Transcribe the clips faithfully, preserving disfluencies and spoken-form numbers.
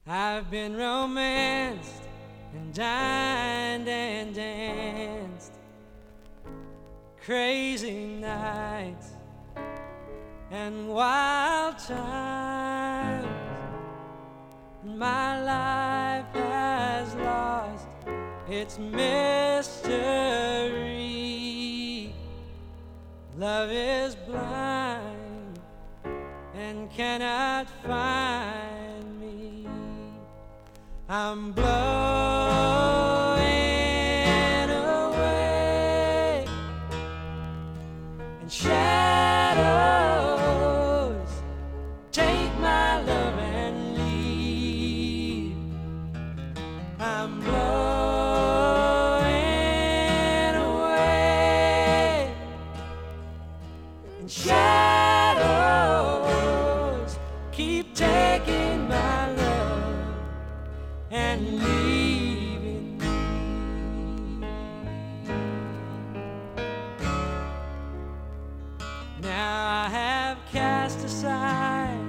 I've been romanced and dined and danced, crazy nights and wild times. My life has lost its mystery. Love is blind and cannot find me. I'm blowing away, and shadows take my love and leave. I'm blowing away, and shadows keep taking my love and leaving me. Now I have cast aside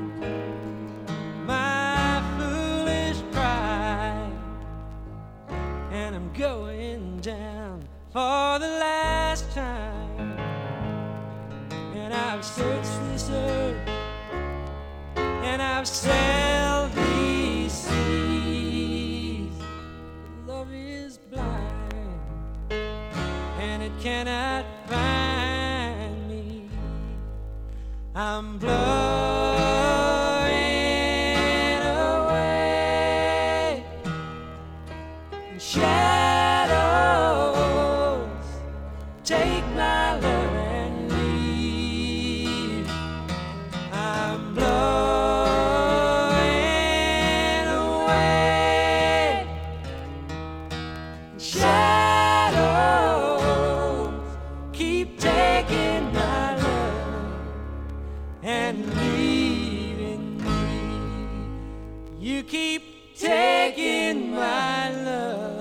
my foolish pride, and I'm going down for the last time. And I've searched this earth, and I've sailed these seas. Love is blind, and it cannot find me. I'm blowing away, and shadows take my love and leave. I'm blowing away, and shadows keep taking my love and leaving me. You keep taking my love